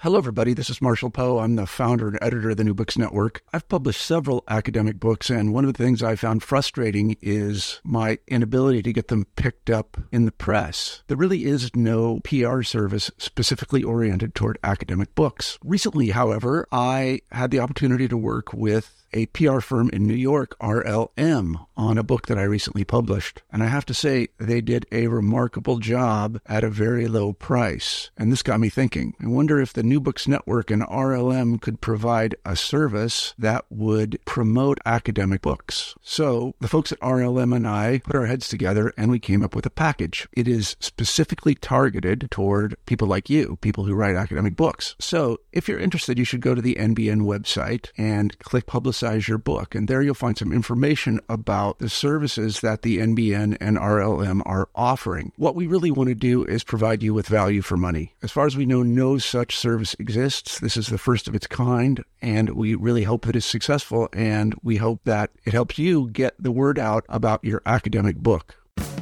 Hello, everybody. This is Marshall Poe. I'm the founder and editor of the New Books Network. I've published several academic books, and one of the things I found frustrating is my inability to get them picked up in the press. There really is no PR service specifically oriented toward academic books. Recently, however, I had the opportunity to work with a PR firm in New York, RLM, on a book that I recently published. And I have to say, they did a remarkable job at a very low price. And this got me thinking. I wonder if the New Books Network and RLM could provide a service that would promote academic books. So the folks at RLM and I put our heads together and we came up with a package. It is specifically targeted toward people like you, people who write academic books. So if you're interested, you should go to the NBN website and click Publicize Your Book. And there you'll find some information about the services that the NBN and RLM are offering. What we really want to do is provide you with value for money. As far as we know, no such service exists. This is the first of its kind, and we really hope that it's successful, and we hope that it helps you get the word out about your academic book.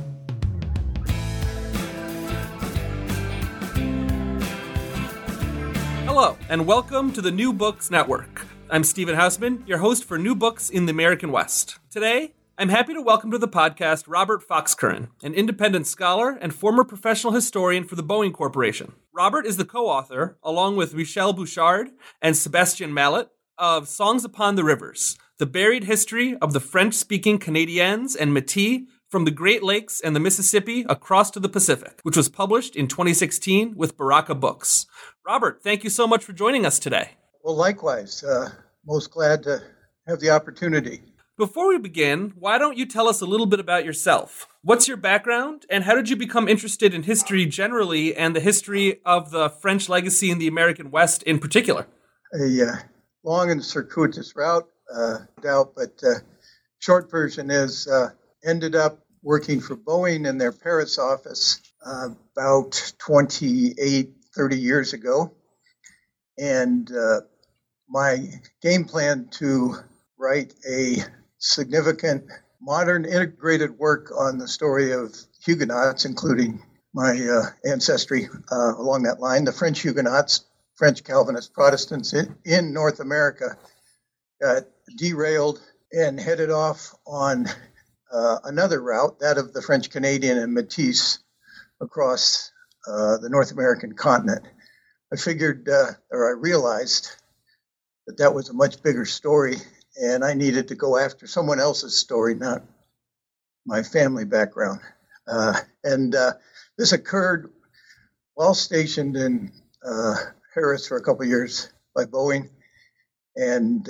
Hello, and welcome to the New Books Network. I'm Stephen Hausman, your host for New Books in the American West. Today, I'm happy to welcome to the podcast Robert Fox-Curran, an independent scholar and former professional historian for the Boeing Corporation. Robert is the co-author, along with Michel Bouchard and Sébastien Mallet, of Songs Upon the Rivers, the buried history of the French-speaking Canadiens and Métis from the Great Lakes and the Mississippi across to the Pacific, which was published in 2016 with Baraka Books. Robert, thank you so much for joining us today. Well, likewise. Most glad to have the opportunity. Before we begin, why don't you tell us a little bit about yourself? What's your background, and how did you become interested in history generally and the history of the French legacy in the American West in particular? A long and circuitous route, but short version is ended up working for Boeing in their Paris office about 28, 30 years ago. And my game plan to write a significant modern integrated work on the story of Huguenots, including my ancestry along that line, the French Huguenots, French Calvinist Protestants in North America, got derailed and headed off on another route, that of the French Canadian and Métis across the North American continent. I figured, or I realized that was a much bigger story, and I needed to go after someone else's story, not my family background. And this occurred while stationed in Paris for a couple of years by Boeing, and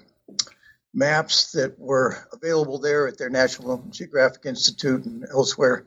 maps that were available there at their National Geographic Institute and elsewhere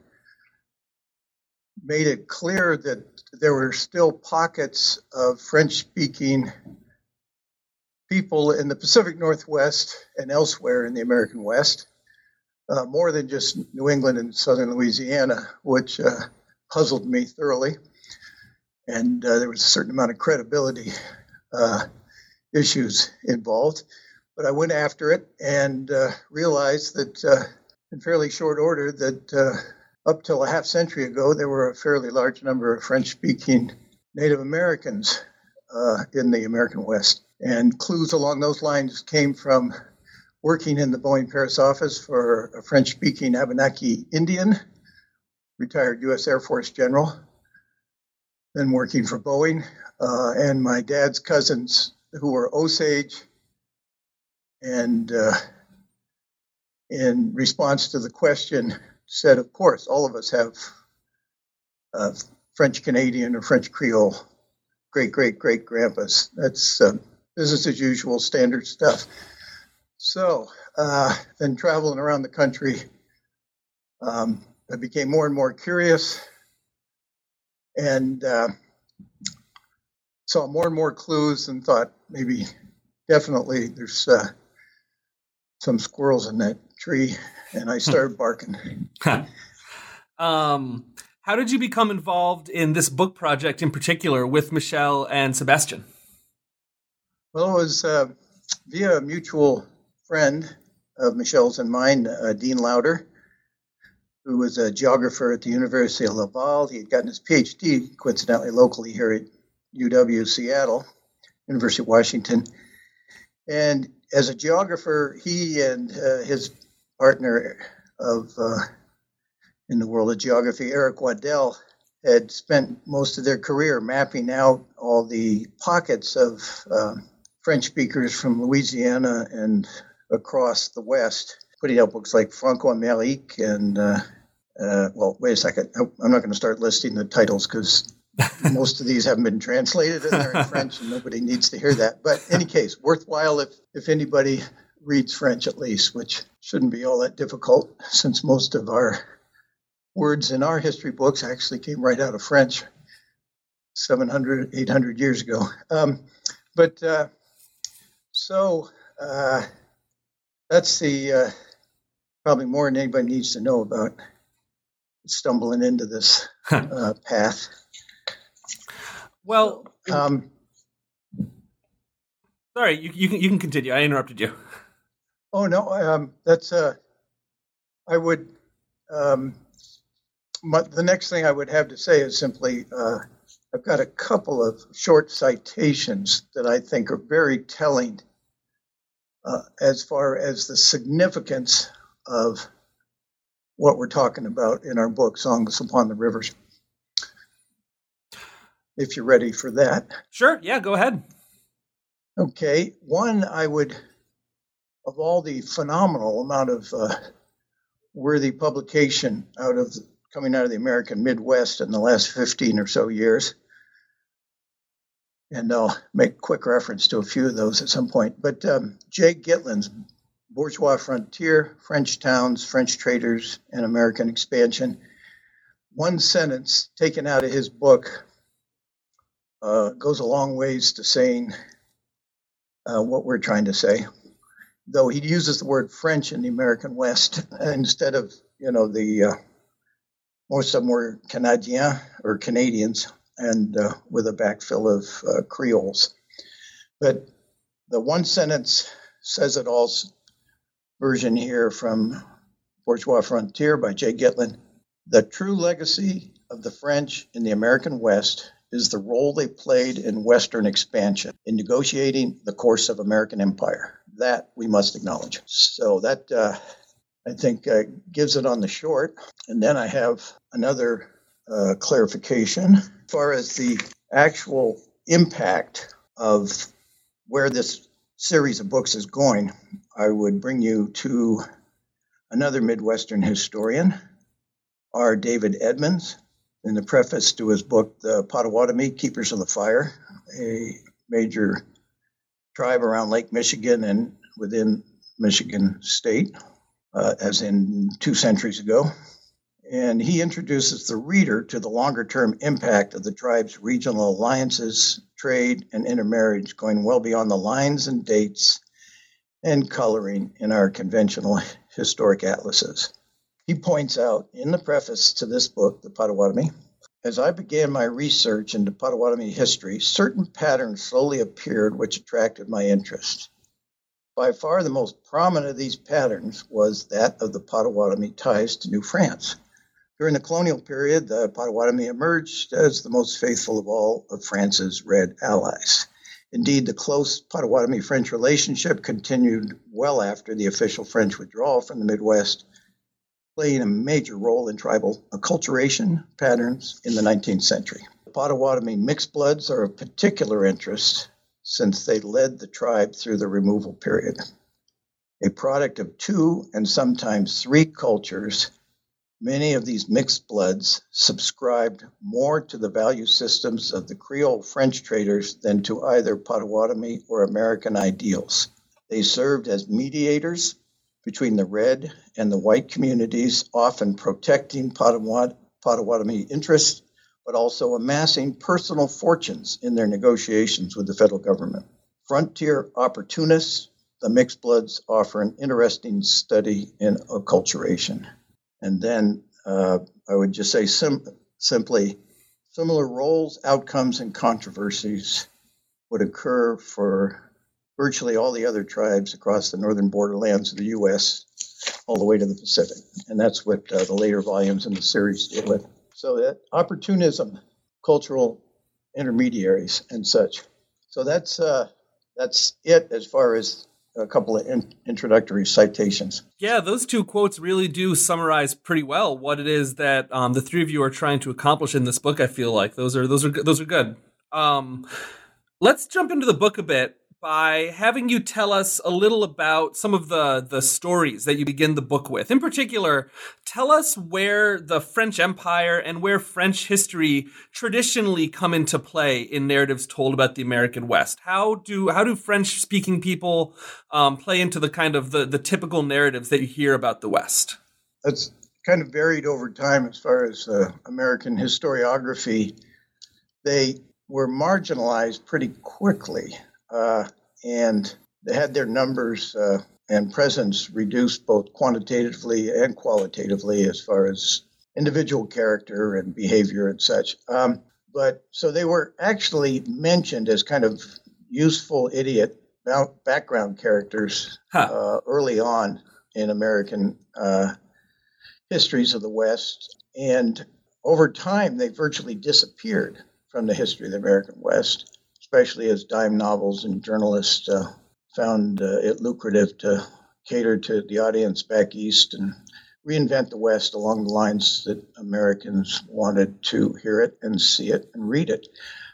made it clear that there were still pockets of French-speaking people in the Pacific Northwest and elsewhere in the American West, more than just New England and southern Louisiana, which puzzled me thoroughly. And there was a certain amount of credibility issues involved. But I went after it and realized that in fairly short order that up till a half century ago, there were a fairly large number of French-speaking Native Americans in the American West. And clues along those lines came from working in the Boeing Paris office for a French-speaking Abenaki Indian, retired U.S. Air Force general, then working for Boeing, and my dad's cousins who were Osage. And in response to the question, said, of course, all of us have French Canadian or French Creole great-great-great-grandpas. That's business as usual, standard stuff. So then traveling around the country, I became more and more curious and saw more and more clues and thought maybe definitely there's some squirrels in that tree, and I started barking. How did you become involved in this book project in particular with Michel and Sébastien? Well, it was via a mutual friend of Michel's and mine, Dean Lauder, who was a geographer at the University of Laval. He had gotten his PhD, coincidentally, locally here at UW Seattle, University of Washington. And as a geographer, he and his partner in the world of geography, Eric Waddell, had spent most of their career mapping out all the pockets of French speakers from Louisiana and across the West, putting out books like Franco-Amérique and, wait a second. I'm not going to start listing the titles because most of these haven't been translated and they're in French and nobody needs to hear that. But in any case, worthwhile if anybody reads French at least, which shouldn't be all that difficult since most of our words in our history books actually came right out of French 700, 800 years ago. So that's the probably more than anybody needs to know about stumbling into this path. Well, sorry, you can continue. I interrupted you. Oh no, that's I would. The next thing I would have to say is simply, I've got a couple of short citations that I think are very telling as far as the significance of what we're talking about in our book, Songs Upon the Rivers. If you're ready for that. Sure, yeah, go ahead. Okay, one, of all the phenomenal amount of worthy publication coming out of the American Midwest in the last 15 or so years, and I'll make quick reference to a few of those at some point, but Jay Gitlin's Bourgeois Frontier, French Towns, French Traders, and American Expansion. One sentence taken out of his book goes a long ways to saying what we're trying to say, though he uses the word French in the American West instead of, most of them were Canadiens or Canadians, and with a backfill of Creoles. But the one sentence says it all version here from Bourgeois Frontier by Jay Gitlin. The true legacy of the French in the American West is the role they played in Western expansion, in negotiating the course of American empire. That we must acknowledge. So that, I think, gives it on the short. And then I have another clarification. As far as the actual impact of where this series of books is going, I would bring you to another Midwestern historian, R. David Edmonds, in the preface to his book, The Potawatomi, Keepers of the Fire, a major tribe around Lake Michigan and within Michigan State, as in 2 centuries ago. And he introduces the reader to the longer-term impact of the tribe's regional alliances, trade, and intermarriage, going well beyond the lines and dates and coloring in our conventional historic atlases. He points out in the preface to this book, The Potawatomi, as I began my research into Potawatomi history, certain patterns slowly appeared which attracted my interest. By far the most prominent of these patterns was that of the Potawatomi ties to New France. During the colonial period, the Potawatomi emerged as the most faithful of all of France's Red allies. Indeed, the close Potawatomi-French relationship continued well after the official French withdrawal from the Midwest, playing a major role in tribal acculturation patterns in the 19th century. The Potawatomi mixed bloods are of particular interest since they led the tribe through the removal period. A product of 2 and sometimes 3 cultures, many of these mixed bloods subscribed more to the value systems of the Creole French traders than to either Potawatomi or American ideals. They served as mediators between the red and the white communities, often protecting Potawatomi interests, but also amassing personal fortunes in their negotiations with the federal government. Frontier opportunists, the mixed bloods offer an interesting study in acculturation. And then I would just say simply, similar roles, outcomes, and controversies would occur for virtually all the other tribes across the northern borderlands of the U.S., all the way to the Pacific. And that's what the later volumes in the series deal with. So that opportunism, cultural intermediaries and such. So that's it as far as a couple of introductory citations. Yeah, those two quotes really do summarize pretty well what it is that the three of you are trying to accomplish in this book. I feel like those are good. Let's jump into the book a bit by having you tell us a little about some of the stories that you begin the book with. In particular, tell us where the French Empire and where French history traditionally come into play in narratives told about the American West. How do French-speaking people play into the kind of the typical narratives that you hear about the West? That's kind of varied over time as far as American historiography. They were marginalized pretty quickly. And they had their numbers and presence reduced both quantitatively and qualitatively as far as individual character and behavior and such. But so they were actually mentioned as kind of useful idiot background characters early on in American histories of the West. And over time, they virtually disappeared from the history of the American West, especially as dime novels and journalists found it lucrative to cater to the audience back east and reinvent the West along the lines that Americans wanted to hear it and see it and read it.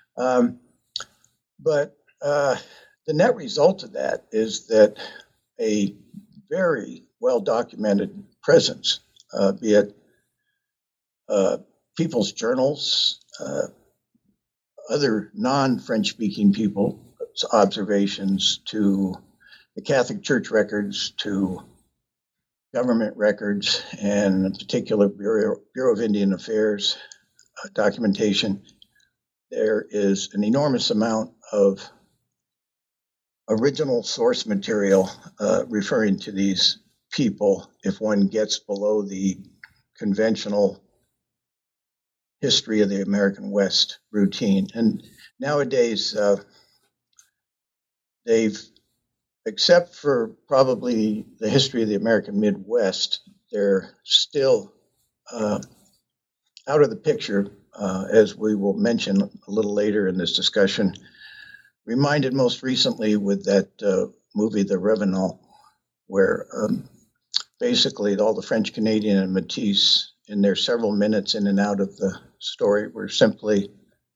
But the net result of that is that a very well-documented presence, be it people's journals, other non-French-speaking people's observations, to the Catholic Church records, to government records, and in particular Bureau of Indian Affairs documentation. There is an enormous amount of original source material referring to these people if one gets below the conventional history of the American West routine. And nowadays, they've, except for probably the history of the American Midwest, they're still out of the picture, as we will mention a little later in this discussion. Reminded most recently with that movie, The Revenant, where basically all the French Canadian and Métis in their several minutes in and out of the story were simply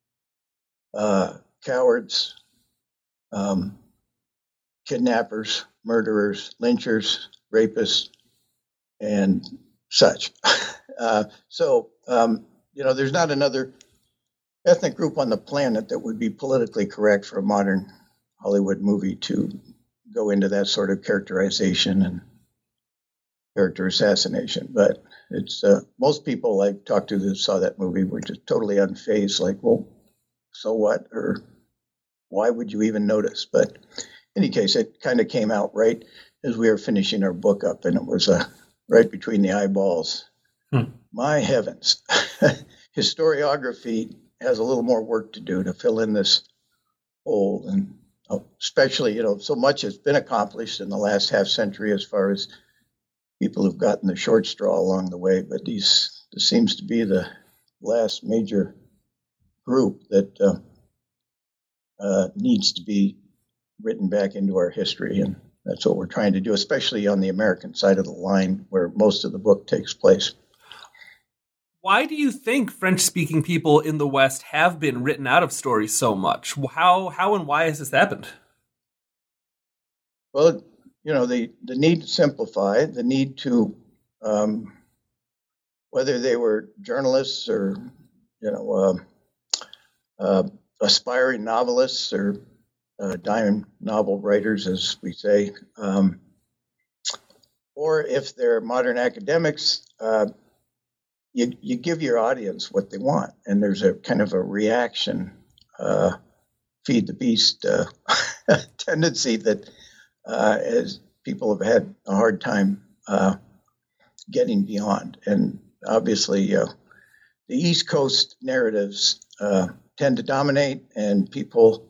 cowards, kidnappers, murderers, lynchers, rapists, and such. There's not another ethnic group on the planet that would be politically correct for a modern Hollywood movie to go into that sort of characterization and character assassination. But it's most people I talked to who saw that movie were just totally unfazed, like, well, so what? Or why would you even notice? But in any case, it kind of came out right as we were finishing our book up, and it was right between the eyeballs. My heavens. Historiography has a little more work to do to fill in this hole, and especially, so much has been accomplished in the last half century as far as people who've gotten the short straw along the way, but this seems to be the last major group that needs to be written back into our history, and that's what we're trying to do, especially on the American side of the line where most of the book takes place. Why do you think French-speaking people in the West have been written out of stories so much? How and why has this happened? Well, the need to simplify, the need to, whether they were journalists or, aspiring novelists or dime novel writers, as we say, or if they're modern academics, you give your audience what they want, and there's a kind of a reaction, feed the beast tendency that as people have had a hard time getting beyond. And obviously, the East Coast narratives tend to dominate, and people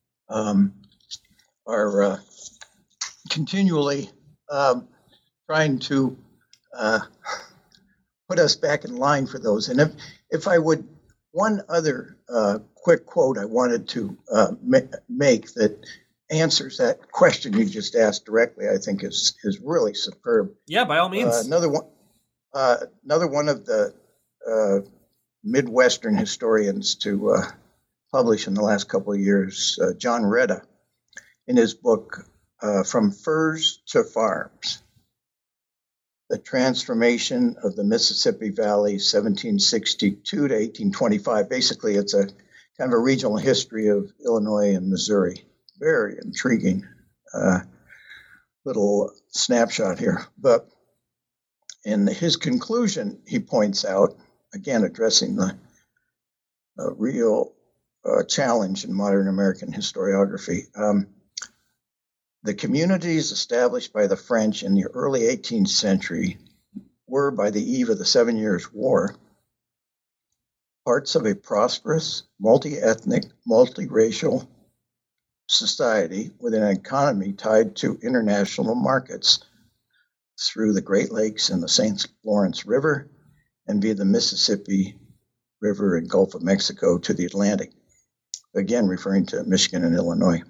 are continually trying to put us back in line for those. And if I would one other quick quote I wanted to make that answers that question you just asked directly, I think is really superb. Yeah, by all means. Another one of the Midwestern historians to publish in the last couple of years, John Reda, in his book, From Furs to Farms, The Transformation of the Mississippi Valley, 1762 to 1825. Basically, it's a kind of a regional history of Illinois and Missouri. Very intriguing little snapshot here. But in his conclusion, he points out, again, addressing the real challenge in modern American historiography, the communities established by the French in the early 18th century were, by the eve of the 7 Years' War, parts of a prosperous, multi-ethnic, multiracial society with an economy tied to international markets through the Great Lakes and the St. Lawrence River and via the Mississippi River and Gulf of Mexico to the Atlantic. Again, referring to Michigan and Illinois.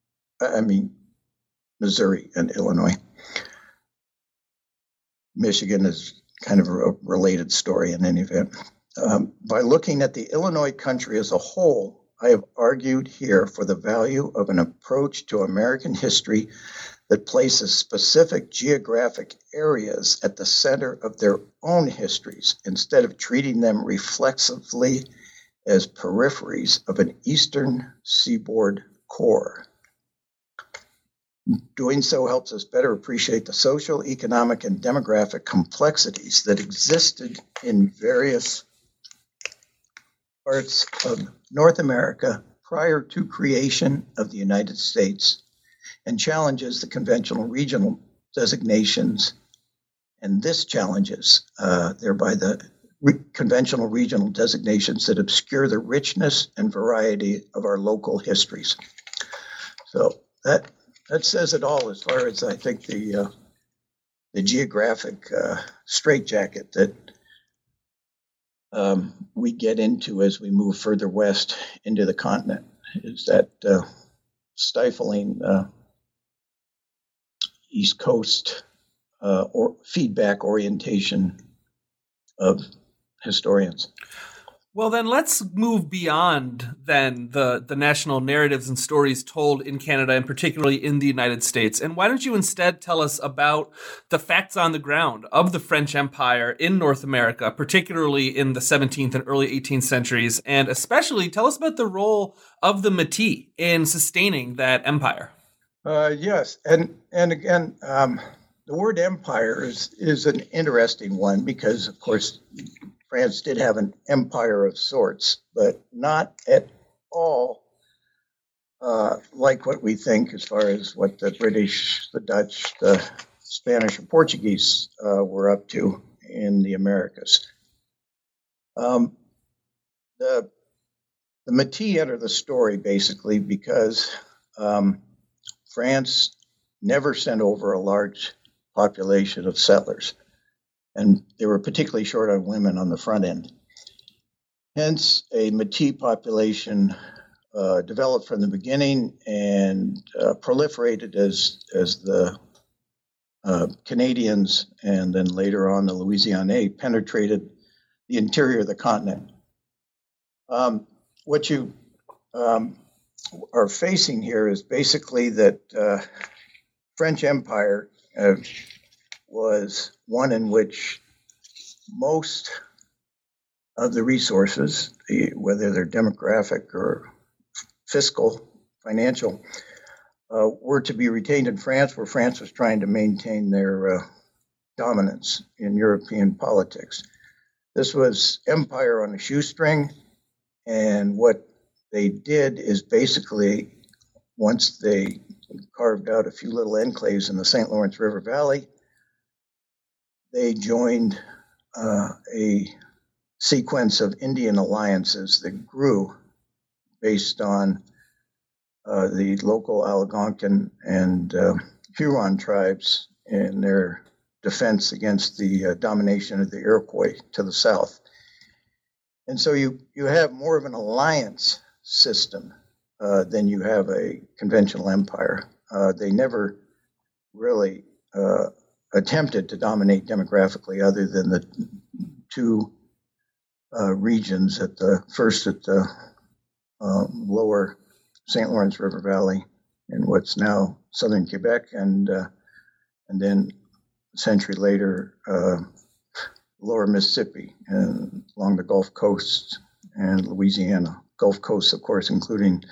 Missouri and Illinois. Michigan is kind of a related story in any event. By looking at the Illinois country as a whole, I have argued here for the value of an approach to American history that places specific geographic areas at the center of their own histories instead of treating them reflexively as peripheries of an eastern seaboard core. Doing so helps us better appreciate the social, economic, and demographic complexities that existed in various parts of North America prior to creation of the United States, and challenges the conventional regional designations, and this challenges thereby the conventional regional designations that obscure the richness and variety of our local histories. So that says it all as far as I think the geographic straitjacket that we get into as we move further west into the continent, is that stifling East Coast or feedback orientation of historians. Well, then let's move beyond then the national narratives and stories told in Canada and particularly in the United States. And why don't you instead tell us about the facts on the ground of the French Empire in North America, particularly in the 17th and early 18th centuries, and especially tell us about the role of the Métis in sustaining that empire. Yes, and again, the word empire is an interesting one because, of course, France did have an empire of sorts, but not at all like what we think as far as what the British, the Dutch, the Spanish, and Portuguese were up to in the Americas. The Métis enter the story basically because France never sent over a large population of settlers, and they were particularly short on women on the front end. Hence, a Métis population developed from the beginning and proliferated as the Canadians and then later on the Louisianais penetrated the interior of the continent. What you are facing here is basically that French Empire was one in which most of the resources, whether they're demographic or fiscal, financial, were to be retained in France, where France was trying to maintain their dominance in European politics. This was empire on a shoestring, and what they did is basically, once they carved out a few little enclaves in the St. Lawrence River Valley, they joined a sequence of Indian alliances that grew based on the local Algonquin and Huron tribes and their defense against the domination of the Iroquois to the south. And so you have more of an alliance system than you have a conventional empire. They never really attempted to dominate demographically, other than the two regions at the lower St. Lawrence River Valley in what's now southern Quebec, and then a century later, lower Mississippi and along the Gulf Coast and Louisiana. Gulf Coast, of course, including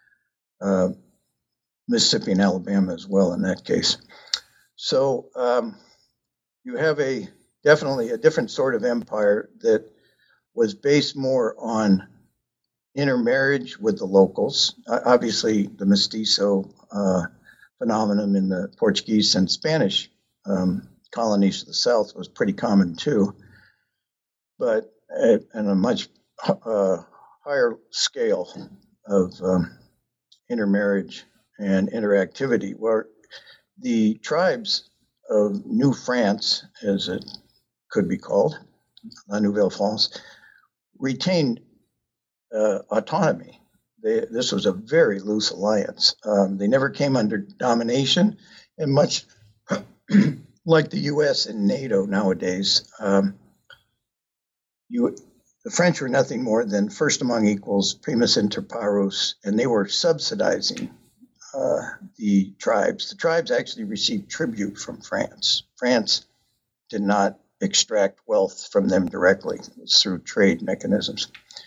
Mississippi and Alabama as well in that case. So you have definitely a different sort of empire that was based more on intermarriage with the locals. Obviously, the mestizo phenomenon in the Portuguese and Spanish colonies to the south was pretty common too, but at a much higher scale of intermarriage and interactivity, where the tribes of New France, as it could be called, La Nouvelle France, retained autonomy. This was a very loose alliance. They never came under domination, and much like the U.S. and NATO nowadays, the French were nothing more than first among equals, primus inter pares, and they were subsidizing the tribes. The tribes actually received tribute from France. France did not extract wealth from them directly. It was through trade mechanisms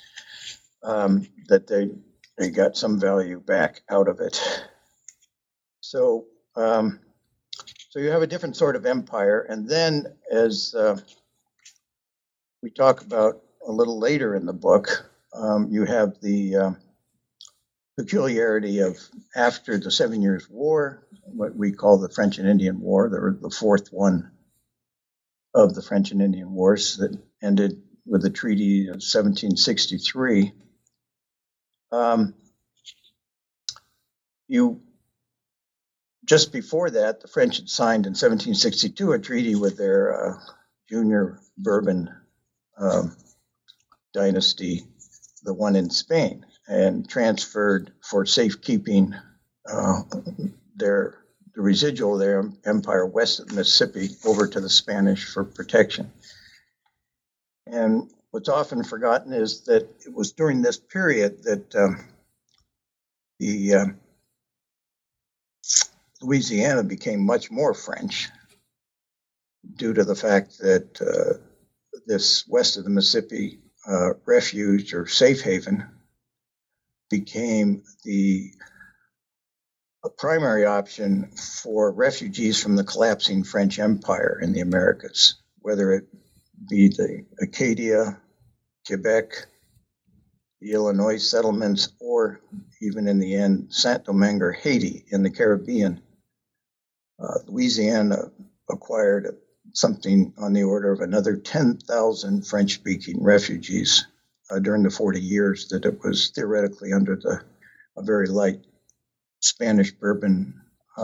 that they got some value back out of it. So you have a different sort of empire. And then, as we talk about a little later in the book, you have the peculiarity of after the 7 Years' War, what we call the French and Indian War, the fourth one of the French and Indian Wars that ended with the Treaty of 1763. Just before that, the French had signed in 1762 a treaty with their junior Bourbon dynasty, the one in Spain, and transferred for safekeeping the residual of their empire west of the Mississippi over to the Spanish for protection. And what's often forgotten is that it was during this period that the Louisiana became much more French due to the fact that this west of the Mississippi refuge or safe haven became a primary option for refugees from the collapsing French Empire in the Americas, whether it be the Acadia, Quebec, the Illinois settlements, or even in the end, Saint-Domingue or Haiti in the Caribbean. Louisiana acquired something on the order of another 10,000 French-speaking refugees during the 40 years that it was theoretically under a very light Spanish Bourbon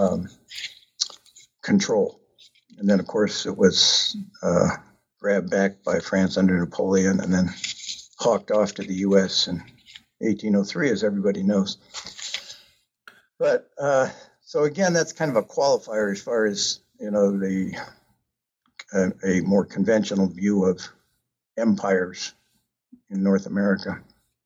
control. And then, of course, it was grabbed back by France under Napoleon and then hawked off to the U.S. in 1803, as everybody knows. But so again, that's kind of a qualifier as far as, a more conventional view of empires in North America.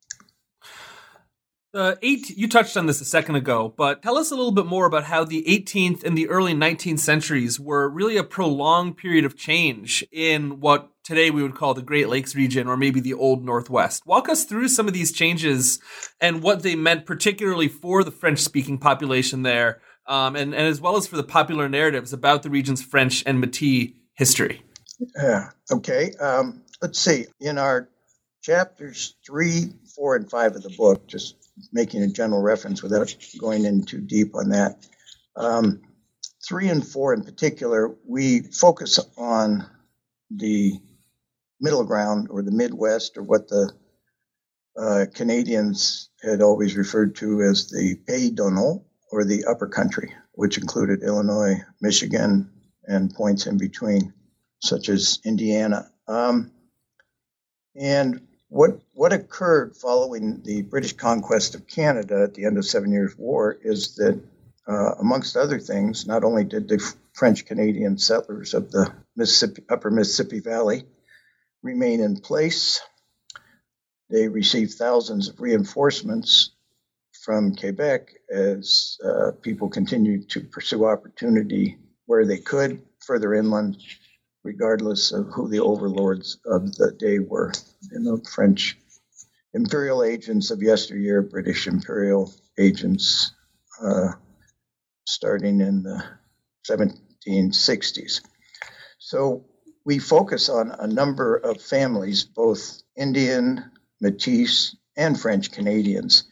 You touched on this a second ago, but tell us a little bit more about how the 18th and the early 19th centuries were really a prolonged period of change in what today we would call the Great Lakes region, or maybe the Old Northwest. Walk us through some of these changes and what they meant particularly for the French-speaking population there, and as well as for the popular narratives about the region's French and Métis history. Yeah. Okay. Let's see. In our chapters 3, 4, and 5 of the book, just making a general reference without going in too deep on that, 3 and 4 in particular, we focus on the middle ground or the Midwest, or what the Canadians had always referred to as the Pays d'Ono, or the upper country, which included Illinois, Michigan, and points in between, such as Indiana. And what occurred following the British conquest of Canada at the end of 7 Years' War is that, amongst other things, not only did the French-Canadian settlers of the upper Mississippi Valley remain in place, they received thousands of reinforcements from Quebec as people continued to pursue opportunity where they could, further inland, regardless of who the overlords of the day were. French imperial agents of yesteryear, British imperial agents starting in the 1760s. So we focus on a number of families, both Indian, Métis, and French Canadians.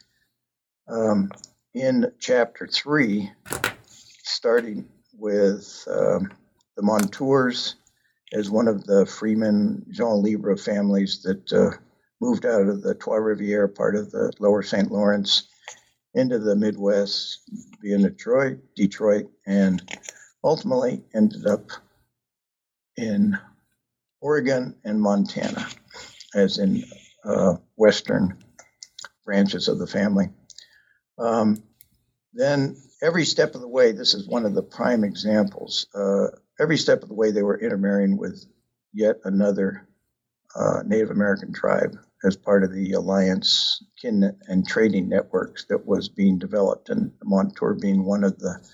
In chapter 3, starting with the Montours as one of the Freeman Jean Libre families that moved out of the Trois-Rivières, part of the lower St. Lawrence, into the Midwest via Detroit, and ultimately ended up in Oregon and Montana, as in western branches of the family. Then every step of the way, this is one of the prime examples, every step of the way they were intermarrying with yet another Native American tribe as part of the alliance, kin, and trading networks that was being developed, and Montour being one of the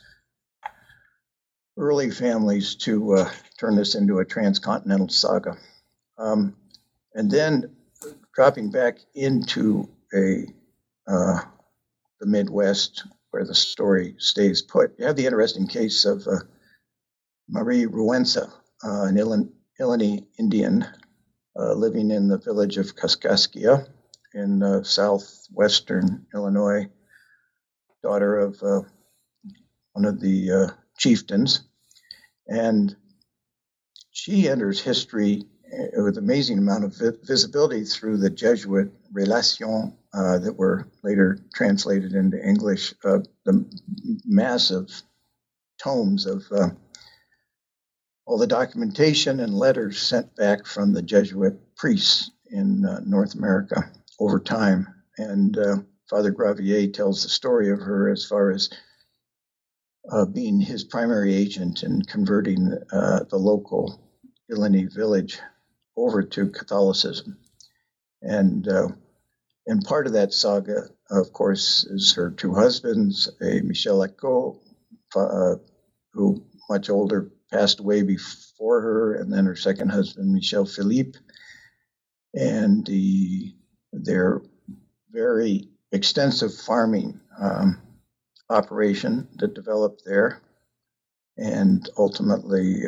early families to turn this into a transcontinental saga. And then dropping back into the Midwest, where the story stays put, you have the interesting case of Marie Rouenza, an Illini Indian living in the village of Kaskaskia in southwestern Illinois, daughter of one of the chieftains. And she enters history with amazing amount of visibility through the Jesuit Relations that were later translated into English, the massive tomes of all the documentation and letters sent back from the Jesuit priests in North America over time. And Father Gravier tells the story of her as far as being his primary agent in converting the local Illini village over to Catholicism. And part of that saga, of course, is her two husbands, a Michel Ecot, who much older, passed away before her, and then her second husband, Michel Philippe, and their very extensive farming operation that developed there, and ultimately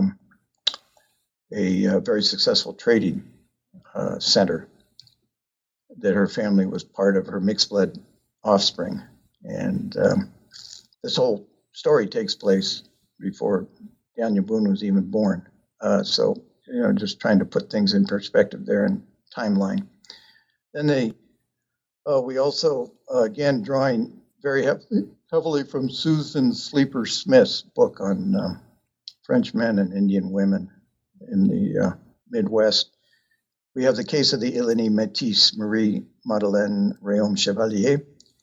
a very successful trading center that her family was part of, her mixed-blood offspring. And this whole story takes place before Daniel Boone was even born. So, just trying to put things in perspective there in timeline. Then we also, again, drawing very heavily from Susan Sleeper Smith's book on French men and Indian women in the Midwest. We have the case of the Illini Métis Marie Madeleine Réaume Chevalier,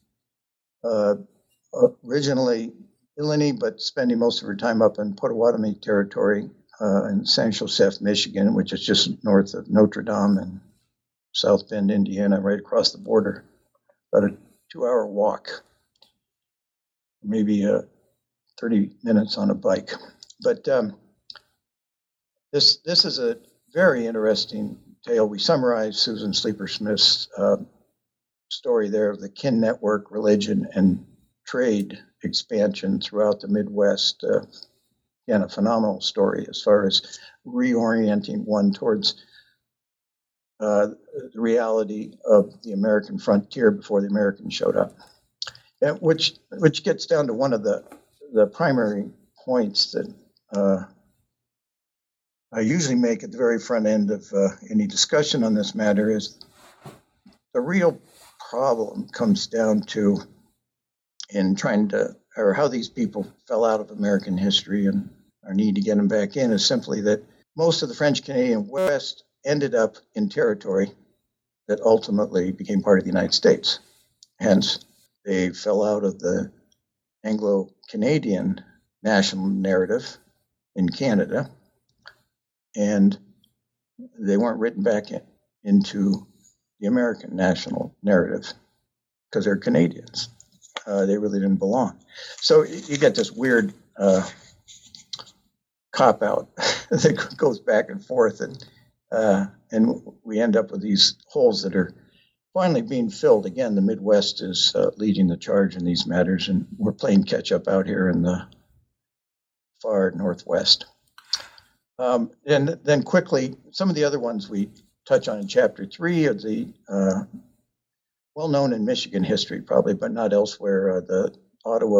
originally Illini, but spending most of her time up in Potawatomi territory in Saint Joseph, Michigan, which is just north of Notre Dame and South Bend, Indiana, right across the border. About a 2-hour walk, maybe 30 minutes on a bike. But this is a very interesting tale. We summarize Susan Sleeper Smith's story there of the kin network, religion, and trade expansion throughout the Midwest. Again, a phenomenal story as far as reorienting one towards the reality of the American frontier before the Americans showed up. And which gets down to one of the primary points that I usually make at the very front end of any discussion on this matter is the real problem comes down to in trying to, or how these people fell out of American history and our need to get them back in is simply that most of the French Canadian West ended up in territory that ultimately became part of the United States. Hence, they fell out of the Anglo-Canadian national narrative in Canada, and they weren't written back into the American national narrative because they're Canadians. They really didn't belong. So you get this weird cop-out that goes back and forth, and we end up with these holes that are finally being filled. Again, the Midwest is leading the charge in these matters, and we're playing catch-up out here in the far Northwest. And then quickly, some of the other ones we touch on in Chapter 3 are the well-known in Michigan history, probably, but not elsewhere, the Ottawa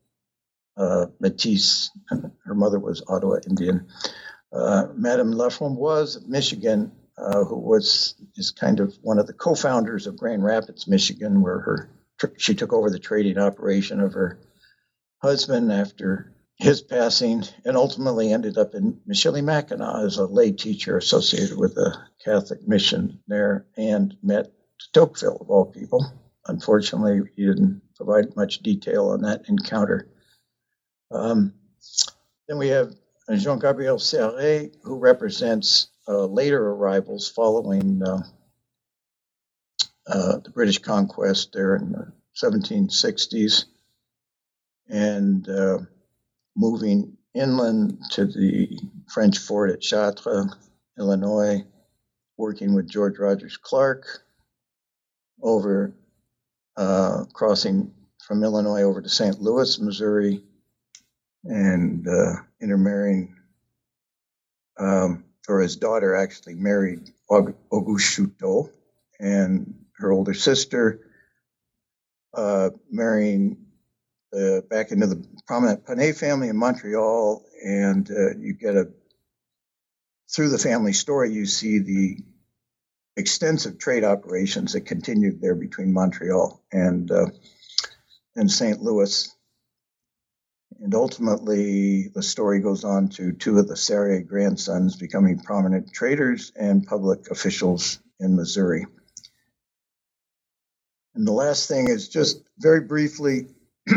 Métis. Her mother was Ottawa Indian. Madame Laframboise of Michigan, who is kind of one of the co-founders of Grand Rapids, Michigan, where she took over the trading operation of her husband after his passing, and ultimately ended up in Michilimackinac as a lay teacher associated with a Catholic mission there, and met Tocqueville, of all people. Unfortunately, he didn't provide much detail on that encounter. Then we have Jean-Gabriel Serre, who represents later arrivals following the British conquest there in the 1760s, and moving inland to the French fort at Chartres, Illinois, working with George Rogers Clark, over crossing from Illinois over to St. Louis, Missouri, and intermarrying, or his daughter actually married Auguste Chouteau, and her older sister marrying back into the prominent Panay family in Montreal, and you get through the family story, you see the extensive trade operations that continued there between Montreal and St. Louis. And ultimately, the story goes on to two of the Serre grandsons becoming prominent traders and public officials in Missouri. And the last thing is just very briefly,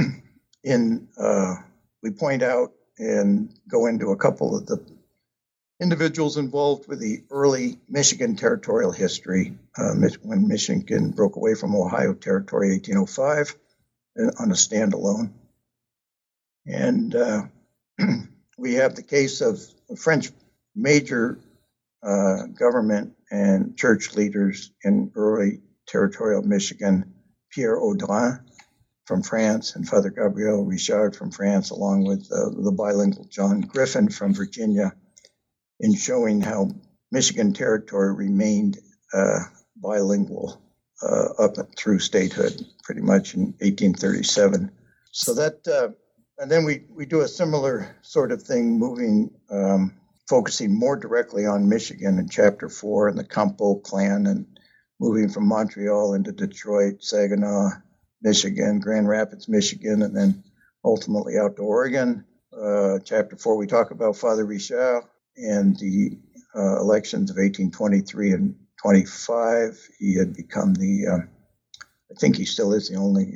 we point out and go into a couple of the individuals involved with the early Michigan territorial history, when Michigan broke away from Ohio Territory 1805 on a standalone. And we have the case of French major government and church leaders in early territorial Michigan, Pierre Audrin from France and Father Gabriel Richard from France, along with the bilingual John Griffin from Virginia, in showing how Michigan territory remained bilingual up through statehood, pretty much in 1837. So that, and then we do a similar sort of thing, moving, focusing more directly on Michigan in Chapter 4 and the Campo clan, and moving from Montreal into Detroit, Saginaw, Michigan, Grand Rapids, Michigan, and then ultimately out to Oregon. Chapter 4, we talk about Father Richard and the elections of 1823 and 25. He had become I think he still is the only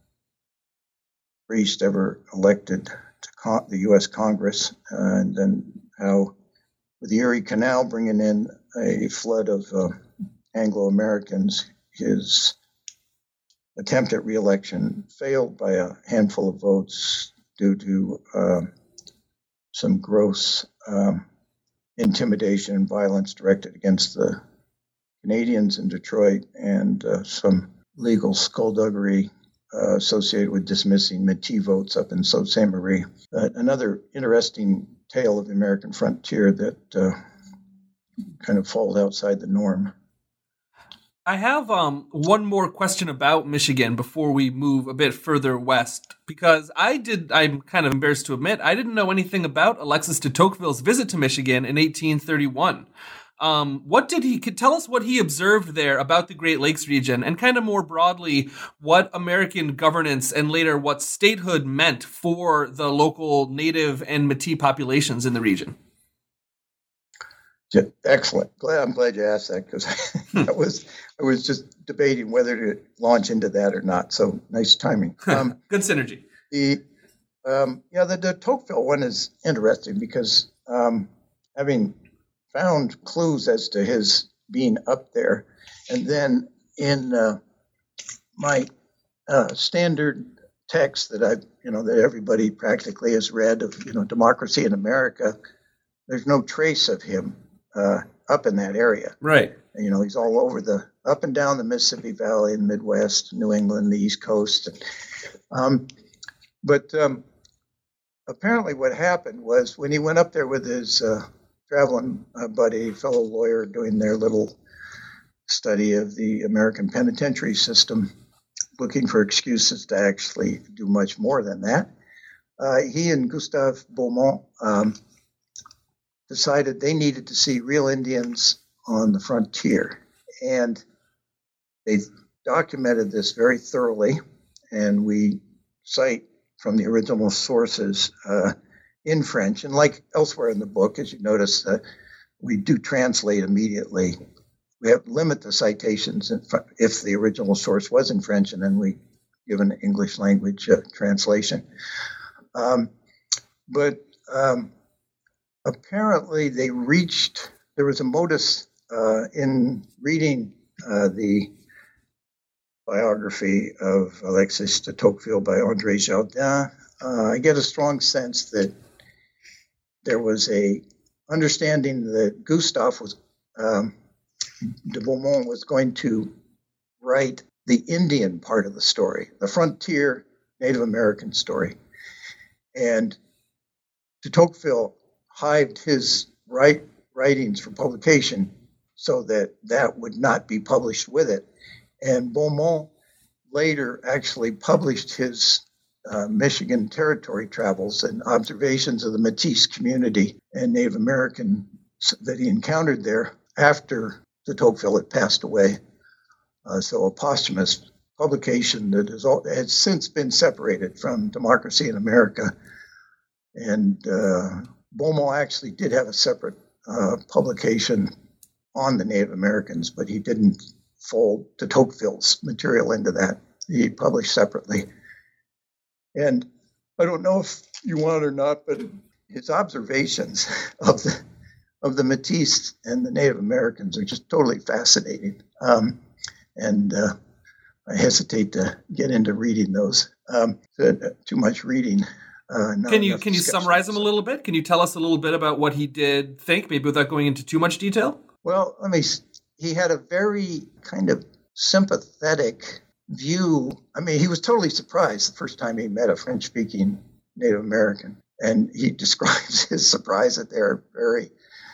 priest ever elected to the U.S. Congress. And then how, with the Erie Canal bringing in a flood of Anglo-Americans, his attempt at re-election failed by a handful of votes due to some gross intimidation and violence directed against the Canadians in Detroit, and some legal skullduggery associated with dismissing Métis votes up in Sault Ste. Marie. Another interesting tale of the American frontier that kind of falls outside the norm. I have one more question about Michigan before we move a bit further west, because I'm kind of embarrassed to admit, I didn't know anything about Alexis de Tocqueville's visit to Michigan in 1831. Tell us what he observed there about the Great Lakes region, and kind of more broadly, what American governance and later what statehood meant for the local Native and Métis populations in the region. Excellent. I'm glad you asked that, because I was just debating whether to launch into that or not. So nice timing. Good synergy. The de Tocqueville one is interesting because having found clues as to his being up there, and then in my standard text that that everybody practically has read of Democracy in America, there's no trace of him up in that area. Right. He's all over up and down the Mississippi Valley in the Midwest, New England, the East Coast. But apparently what happened was when he went up there with his traveling buddy, fellow lawyer, doing their little study of the American penitentiary system, looking for excuses to actually do much more than that, he and Gustave Beaumont decided they needed to see real Indians on the frontier. And they documented this very thoroughly, and we cite from the original sources in French. And like elsewhere in the book, as you notice, we do translate immediately. We have to limit the citations if the original source was in French, and then we give an English language translation. But apparently there was a modus in reading the biography of Alexis de Tocqueville by André Jardin. I get a strong sense that there was a understanding that Gustave de Beaumont was going to write the Indian part of the story, the frontier Native American story. And de Tocqueville hived his writings for publication so that would not be published with it. And Beaumont later actually published his Michigan Territory travels and observations of the Métis community and Native American that he encountered there after de Tocqueville had passed away. So a posthumous publication that has since been separated from Democracy in America. And Beaumont actually did have a separate publication on the Native Americans, but he didn't fold de Tocqueville's material into that. He published separately. And I don't know if you want it or not, but his observations of the Métis and the Native Americans are just totally fascinating. And I hesitate to get into reading those. Too much reading. Can you summarize them a little bit? Can you tell us a little bit about what he did think, maybe without going into too much detail? Well, he had a very kind of sympathetic view. I mean, he was totally surprised the first time he met a French-speaking Native American. And he describes his surprise that they're very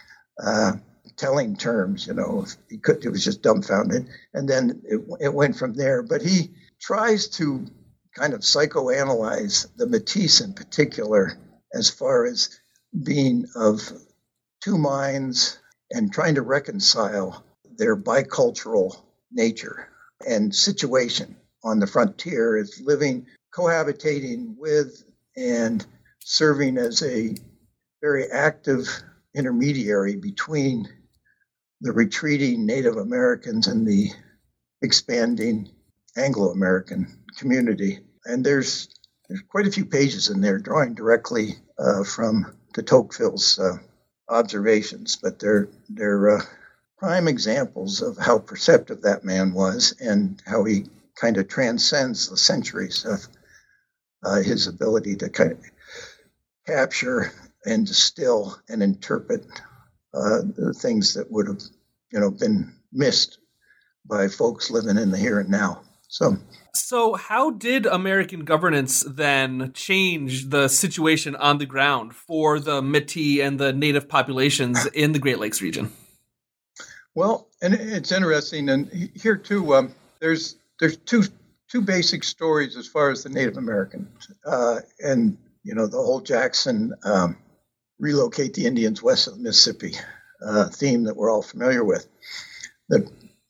telling terms, He was just dumbfounded. And then it went from there. But he tries to kind of psychoanalyze the Métis in particular, as far as being of two minds and trying to reconcile their bicultural nature and situation on the frontier, as cohabitating with and serving as a very active intermediary between the retreating Native Americans and the expanding Anglo-American community. And there's quite a few pages in there drawing directly from de Tocqueville's observations, but they're prime examples of how perceptive that man was and how he kind of transcends the centuries of his ability to kind of capture and distill and interpret the things that would have, been missed by folks living in the here and now. So how did American governance then change the situation on the ground for the Métis and the native populations in the Great Lakes region? Well, and it's interesting, and here too, there's two basic stories as far as the Native Americans, and the whole Jackson relocate the Indians west of the Mississippi theme that we're all familiar with.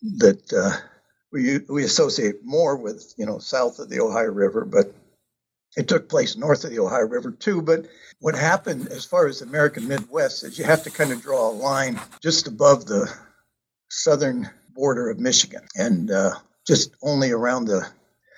That we associate more with south of the Ohio River, but It took place north of the Ohio River, too. But what happened as far as the American Midwest is you have to kind of draw a line just above the southern border of Michigan and just only around the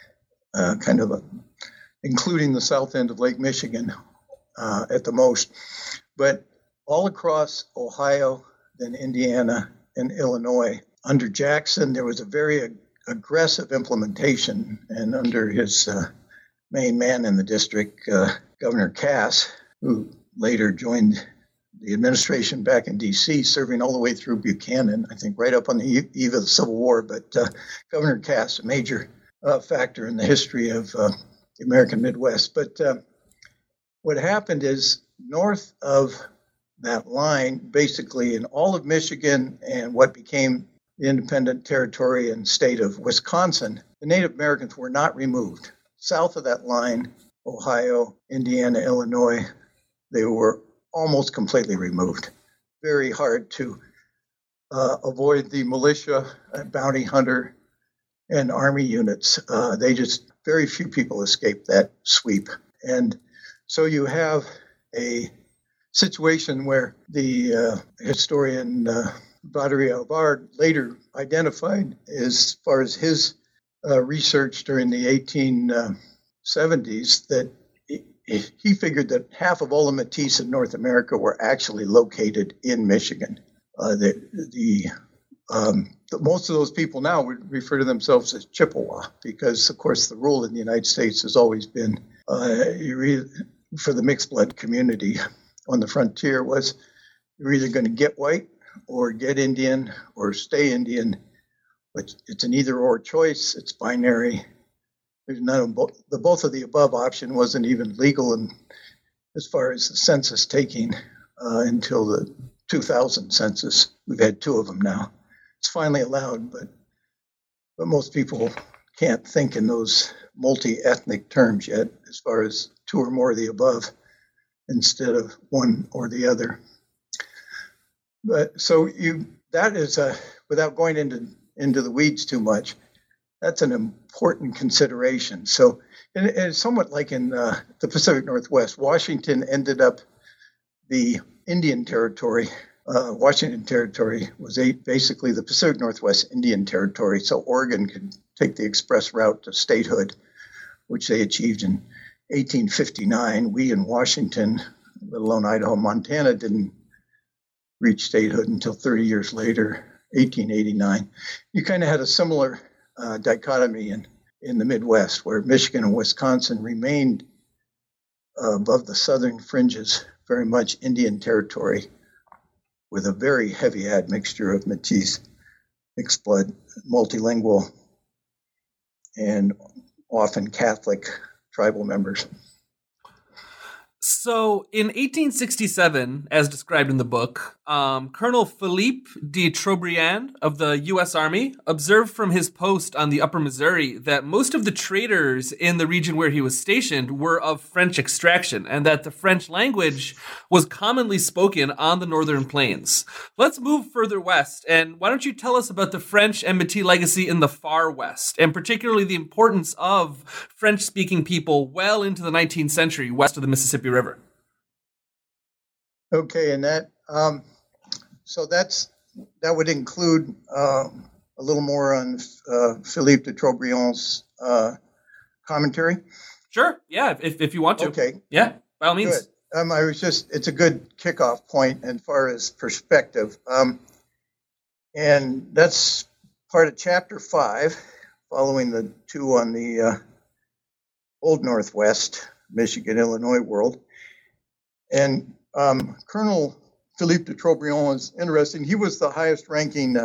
including the south end of Lake Michigan at the most. But all across Ohio, then Indiana and Illinois, under Jackson, there was a very aggressive implementation. And under his main man in the district, Governor Cass, who later joined the administration back in D.C., serving all the way through Buchanan, I think right up on the eve of the Civil War. But Governor Cass, a major factor in the history of the American Midwest. But what happened is north of that line, basically in all of Michigan and what became the independent territory and state of Wisconsin, the Native Americans were not removed. South of that line, Ohio, Indiana, Illinois, they were almost completely removed. Very hard to avoid the militia, bounty hunter, and army units. Very few people escaped that sweep. And so you have a situation where the historian Badri Alvard later identified, as far as his research during the 1870s, that he figured that half of all the Métis in North America were actually located in Michigan. Most of those people now would refer to themselves as Chippewa because, of course, the rule in the United States has always been, for the mixed blood community on the frontier, was you're either going to get white or get Indian or stay Indian. But it's an either-or choice. It's binary. There's none of both. The both of the above option wasn't even legal as far as the census taking until the 2000 census. We've had two of them now. It's finally allowed, but most people can't think in those multi-ethnic terms yet, as far as two or more of the above instead of one or the other. But so that is without going into the weeds too much, that's an important consideration. So, and it's somewhat like in the Pacific Northwest. Washington ended up the Indian Territory. Washington Territory was basically the Pacific Northwest Indian Territory, so Oregon could take the express route to statehood, which they achieved in 1859. We in Washington, let alone Idaho, Montana, didn't reach statehood until 30 years later, 1889. You kind of had a similar dichotomy in the Midwest, where Michigan and Wisconsin remained above the southern fringes, very much Indian territory, with a very heavy admixture of Métis, mixed blood, multilingual, and often Catholic tribal members. So in 1867, as described in the book, Colonel Philippe de Trobriand of the U.S. Army observed from his post on the Upper Missouri that most of the traders in the region where he was stationed were of French extraction, and that the French language was commonly spoken on the northern plains. Let's move further west, and why don't you tell us about the French and Métis legacy in the far west, and particularly the importance of French-speaking people well into the 19th century west of the Mississippi River. Okay, and that that would include a little more on Philippe de Trobriand's commentary. Sure, yeah, if you want to. Okay, yeah, by all means. Good. It's a good kickoff point as far as perspective, and that's part of Chapter 5, following the two on the Old Northwest, Michigan, Illinois world. And Colonel Philippe de Trobriand is interesting. He was the highest-ranking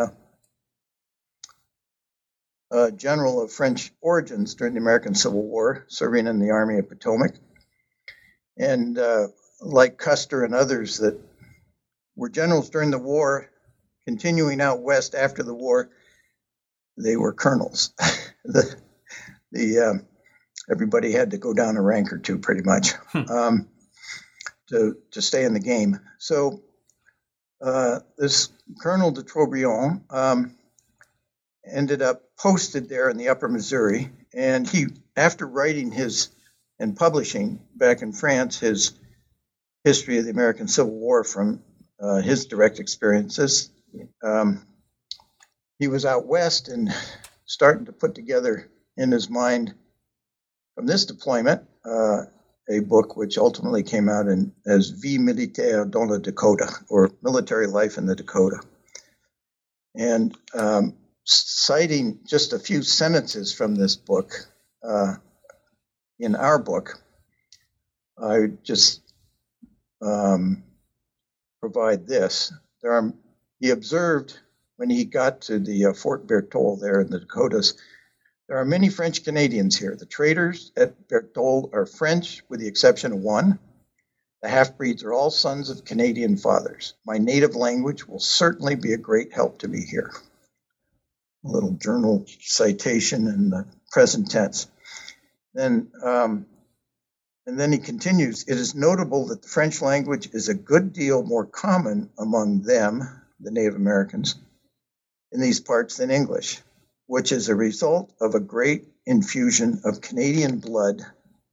general of French origins during the American Civil War, serving in the Army of Potomac. And like Custer and others that were generals during the war, continuing out west after the war, they were colonels. Everybody had to go down a rank or two, pretty much. To stay in the game. So this Colonel de Trobriand ended up posted there in the Upper Missouri, and he, after writing his and publishing back in France his history of the American Civil War from his direct experiences. He was out west and starting to put together in his mind from this deployment a book which ultimately came out as Vie militaire dans la Dakota, or Military Life in the Dakota. And citing just a few sentences from this book, in our book, I just provide this. He observed when he got to the Fort Berthold there in the Dakotas, there are many French Canadians here. The traders at Berthold are French, with the exception of one. The half-breeds are all sons of Canadian fathers. My native language will certainly be a great help to me here. A little journal citation in the present tense. And then he continues, it is notable that the French language is a good deal more common among them, the Native Americans, in these parts than English, which is a result of a great infusion of Canadian blood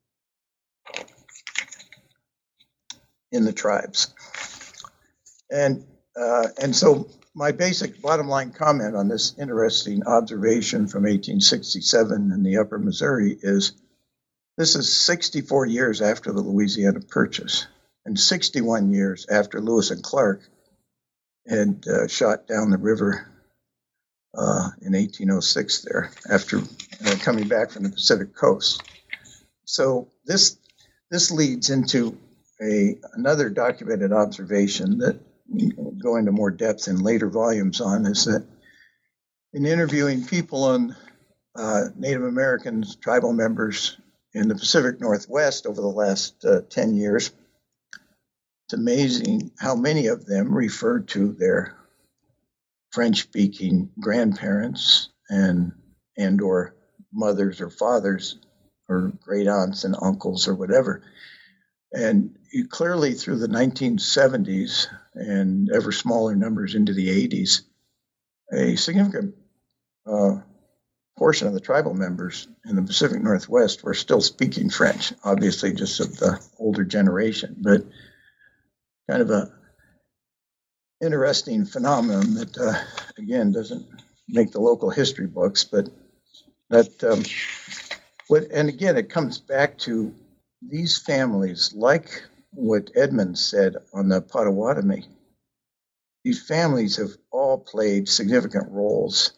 in the tribes. And so my basic bottom line comment on this interesting observation from 1867 in the Upper Missouri is this is 64 years after the Louisiana Purchase and 61 years after Lewis and Clark had shot down the river in 1806 there, after coming back from the Pacific coast. So this leads into another documented observation that we'll go into more depth in later volumes on, is that in interviewing people on Native Americans, tribal members in the Pacific Northwest over the last 10 years, it's amazing how many of them refer to their French-speaking grandparents and or mothers or fathers or great aunts and uncles or whatever. And clearly through the 1970s and ever smaller numbers into the 80s, a significant portion of the tribal members in the Pacific Northwest were still speaking French, obviously just of the older generation, but kind of a interesting phenomenon that, again, doesn't make the local history books, but that, and again, it comes back to these families, like what Edmund said on the Potawatomi. These families have all played significant roles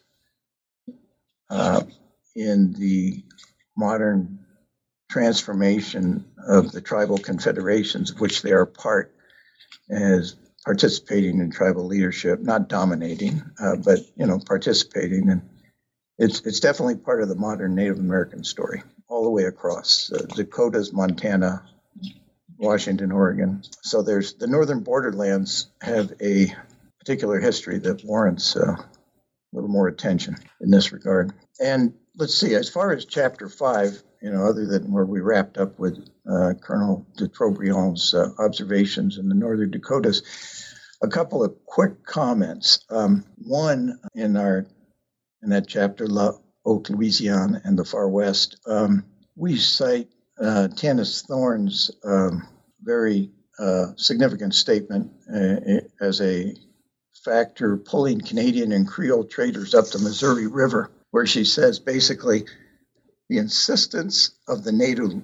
in the modern transformation of the tribal confederations, of which they are part, as participating in tribal leadership, not dominating, but participating. And it's definitely part of the modern Native American story, all the way across Dakotas, Montana, Washington, Oregon. So there's the northern borderlands have a particular history that warrants a little more attention in this regard. And let's see, as far as chapter 5, other than where we wrapped up with Colonel de Trobriand's observations in the northern Dakotas, a couple of quick comments. One, in that chapter, La Haute Louisiane and the Far West, we cite Tanis Thorne's very significant statement as a factor pulling Canadian and Creole traders up the Missouri River, where she says basically the insistence of the native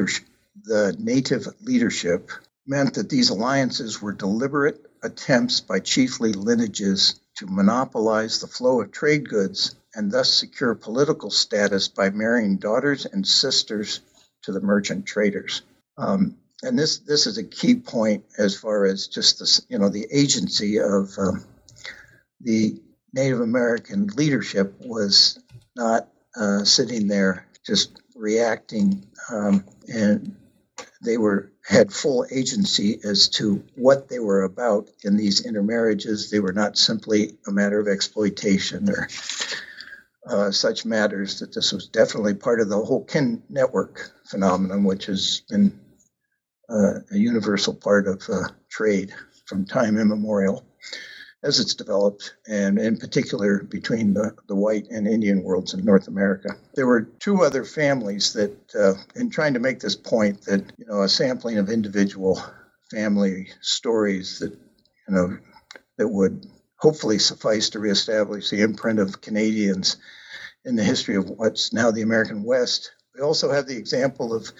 leadership meant that these alliances were deliberate attempts by chiefly lineages to monopolize the flow of trade goods and thus secure political status by marrying daughters and sisters to the merchant traders. And this is a key point as far as just the agency of the Native American leadership was not sitting there just reacting, and they had full agency as to what they were about in these intermarriages. They were not simply a matter of exploitation or such matters, that this was definitely part of the whole kin network phenomenon, which has been a universal part of trade from time immemorial. as it's developed, and in particular between the white and Indian worlds in North America. There were two other families that, in trying to make this point, that a sampling of individual family stories that that would hopefully suffice to reestablish the imprint of Canadians in the history of what's now the American West. We also have the example of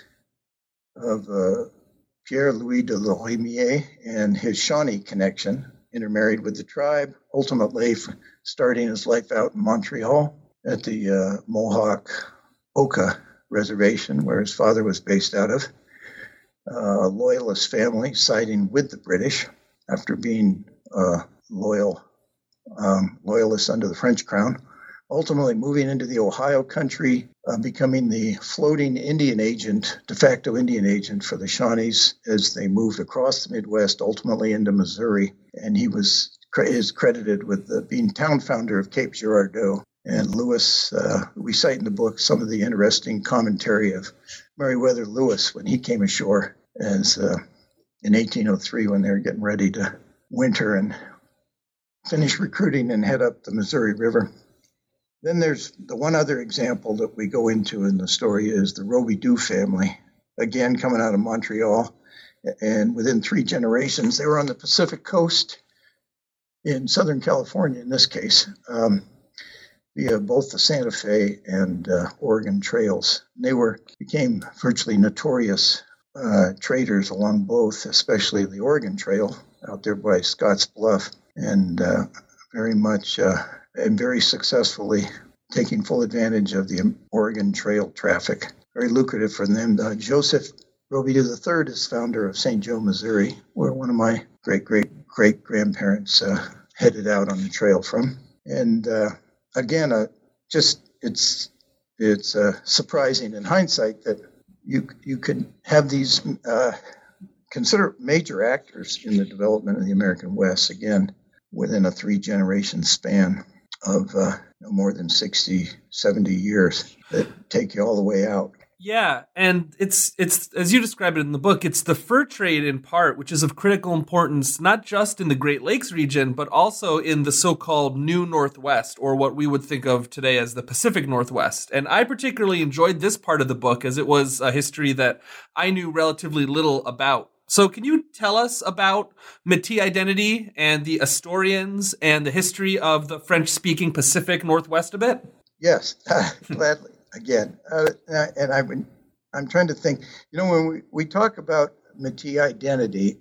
Pierre-Louis de Lorimier and his Shawnee connection, intermarried with the tribe, ultimately starting his life out in Montreal at the Mohawk Oka Reservation, where his father was based out of. A loyalist family siding with the British after being loyalists under the French crown, ultimately moving into the Ohio country, becoming the floating Indian agent, de facto Indian agent for the Shawnees as they moved across the Midwest, ultimately into Missouri. And he is credited with being town founder of Cape Girardeau. And Lewis, we cite in the book some of the interesting commentary of Meriwether Lewis when he came ashore as in 1803 when they were getting ready to winter and finish recruiting and head up the Missouri River. Then there's the one other example that we go into in the story is the Robidoux family, again coming out of Montreal. And within 3 generations, they were on the Pacific coast in Southern California, in this case, via both the Santa Fe and Oregon trails. They became virtually notorious traders along both, especially the Oregon Trail out there by Scotts Bluff, and very much and very successfully taking full advantage of the Oregon Trail traffic. Very lucrative for them. Joseph Robidoux III is founder of St. Joe, Missouri, where one of my great-great-great-grandparents headed out on the trail from. And again, it's surprising in hindsight that you could have these consider major actors in the development of the American West, again, within a 3-generation span of more than 60, 70 years that take you all the way out. Yeah, and it's as you describe it in the book, it's the fur trade in part, which is of critical importance, not just in the Great Lakes region, but also in the so-called New Northwest, or what we would think of today as the Pacific Northwest. And I particularly enjoyed this part of the book as it was a history that I knew relatively little about. So can you tell us about Métis identity and the Astorians and the history of the French-speaking Pacific Northwest a bit? Yes, gladly. Again, and I'm trying to think, when we talk about Métis identity,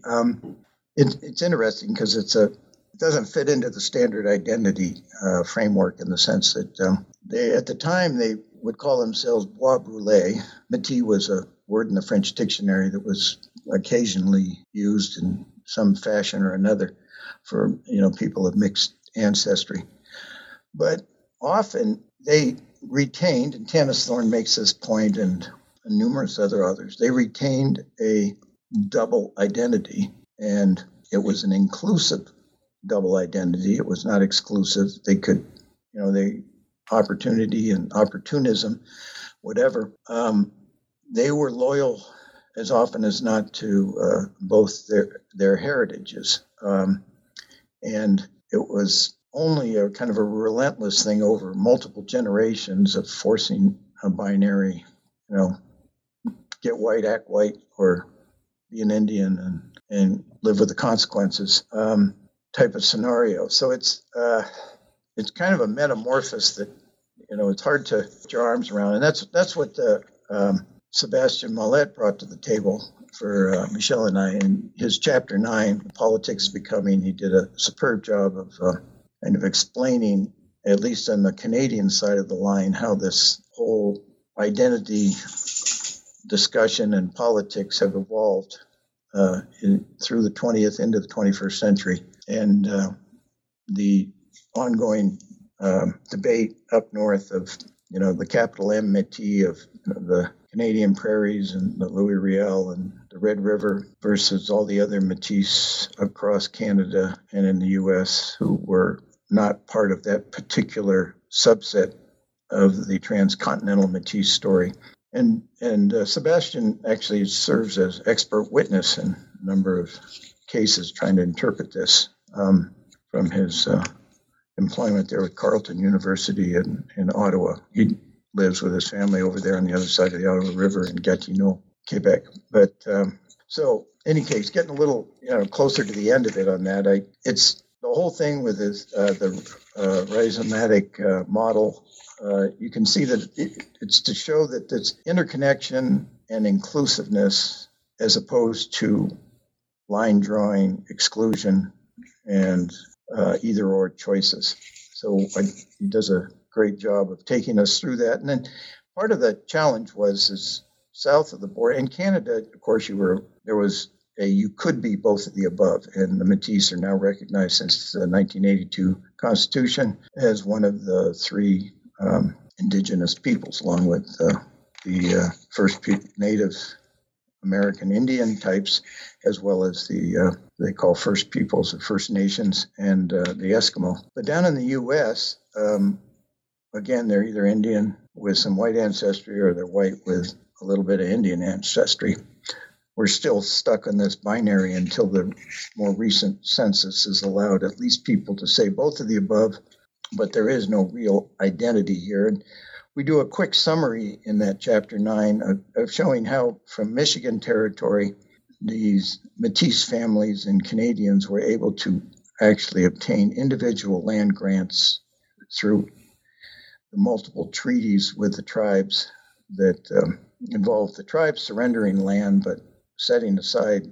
it's interesting because it doesn't fit into the standard identity framework in the sense that at the time they would call themselves Bois Brûlés. Métis was a word in the French dictionary that was occasionally used in some fashion or another for people of mixed ancestry, but often they retained, and Tanis Thorne makes this point, and numerous others, they retained a double identity, and it was an inclusive double identity. It was not exclusive. They could, opportunity and opportunism, whatever. They were loyal as often as not to both their heritages. And it was only a kind of a relentless thing over multiple generations of forcing a binary, get white, act white, or be an Indian and live with the consequences type of scenario. So it's kind of a metamorphosis that, it's hard to put your arms around. And that's what Sebastian Mollet brought to the table for Michelle and I in his chapter 9, Politics Becoming. He did a superb job of kind of explaining, at least on the Canadian side of the line, how this whole identity discussion and politics have evolved through the 20th into the 21st century. And the ongoing debate up north of, the capital M Métis of the Canadian prairies and the Louis Riel and the Red River versus all the other Métis across Canada and in the U.S. who were not part of that particular subset of the transcontinental Métis story. And Sebastian actually serves as expert witness in a number of cases trying to interpret this. from his employment there with Carleton University in Ottawa. He lives with his family over there on the other side of the Ottawa River in Gatineau, Quebec. But so, in any case, getting a little closer to the end of it on that, it's the whole thing with this, the rhizomatic model. You can see that it's to show that this interconnection and inclusiveness, as opposed to line drawing, exclusion, and either or choices. So he does a great job of taking us through that. And then part of the challenge is south of the border. In Canada, of course, you could be both of the above, and the Métis are now recognized since the 1982 Constitution as one of the three indigenous peoples, along with the first Native American Indian types, as well as they call First Peoples or First Nations and the Eskimo. But down in the U.S., again, they're either Indian with some white ancestry or they're white with a little bit of Indian ancestry. We're still stuck in this binary until the more recent census has allowed at least people to say both of the above, but there is no real identity here. And we do a quick summary in that Chapter 9 of showing how from Michigan Territory, these Métis families and Canadians were able to actually obtain individual land grants through the multiple treaties with the tribes that involved the tribes surrendering land, but setting aside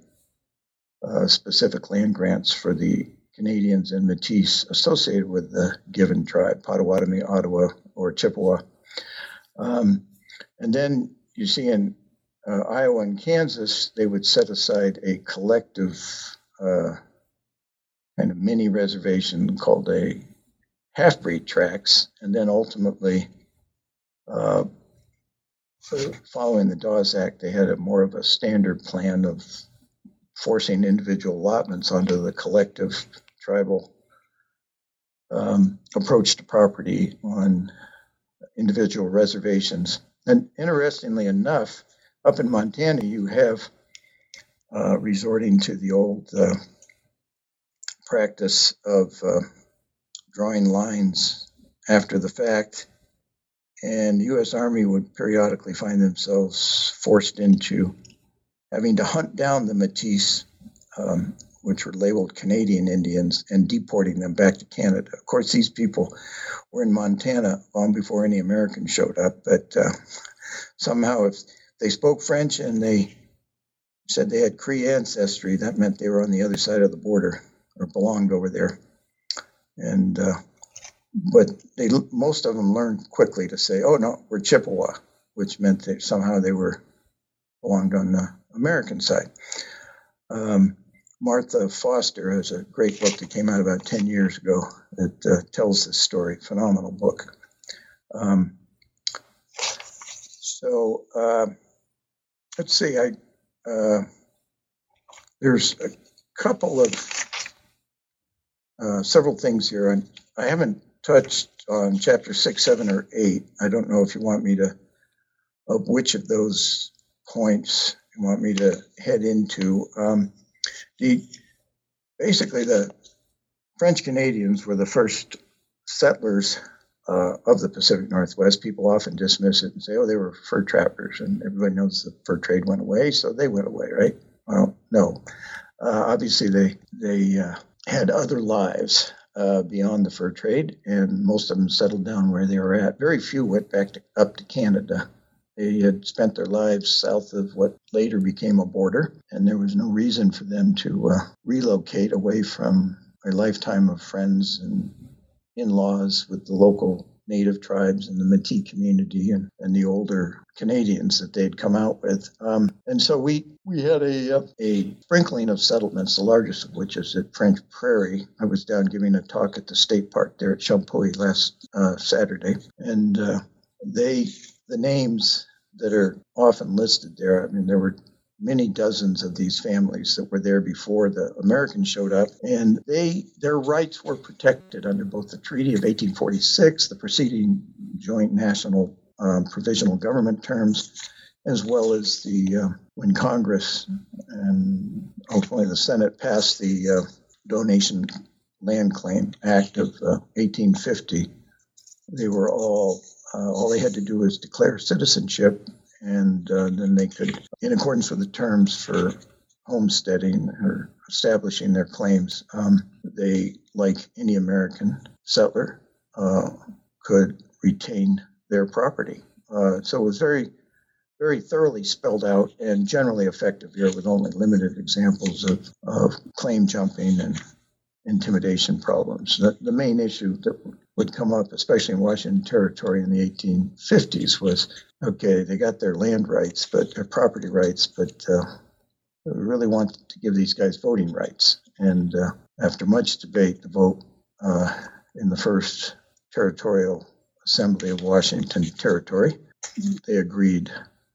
specific land grants for the Canadians and Métis associated with the given tribe, Potawatomi, Ottawa, or Chippewa. And then you see in Iowa and Kansas, they would set aside a collective kind of mini reservation called a half-breed tracts, and then ultimately, following the Dawes Act, they had more of a standard plan of forcing individual allotments onto the collective tribal approach to property on individual reservations. And interestingly enough, up in Montana, you have resorting to the old practice of drawing lines after the fact, and the U.S. Army would periodically find themselves forced into having to hunt down the Métis, which were labeled Canadian Indians, and deporting them back to Canada. Of course, these people were in Montana long before any Americans showed up, but somehow if they spoke French and they said they had Cree ancestry, that meant they were on the other side of the border or belonged over there. And but most of them learned quickly to say, "Oh no, we're Chippewa," which meant that somehow they belonged on the American side. Martha Foster has a great book that came out about 10 years ago that tells this story. Phenomenal book. So let's see. There's a couple of several things here. And I haven't touched on Chapter 6, 7, or 8. I don't know if you want me to, of which of those points you want me to head into. Basically, the French Canadians were the first settlers of the Pacific Northwest. People often dismiss it and say, "Oh, they were fur trappers," and everybody knows the fur trade went away, so they went away, right? Well, no. Obviously, they had other lives beyond the fur trade, and most of them settled down where they were at. Very few went back up to Canada. They had spent their lives south of what later became a border, and there was no reason for them to relocate away from a lifetime of friends and in-laws with the local native tribes and the Métis community and the older Canadians that they'd come out with. And so we had a sprinkling of settlements, the largest of which is at French Prairie. I was down giving a talk at the state park there at Champoy last Saturday, and the names that are often listed there, I mean, there were many dozens of these families that were there before the Americans showed up, and their rights were protected under both the Treaty of 1846, the preceding Joint National Provisional Government terms, as well as when Congress and ultimately the Senate passed the Donation Land Claim Act of 1850, they were all they had to do was declare citizenship, and then they could, in accordance with the terms for homesteading or establishing their claims, they, like any American settler, could retain their property. So it was very, very thoroughly spelled out and generally effective here, with only limited examples of claim jumping and intimidation problems. The main issue that would come up, especially in Washington Territory in the 1850s, was, okay, they got their land rights, but their property rights, but we really want to give these guys voting rights. And after much debate, the vote in the first Territorial Assembly of Washington Territory, they agreed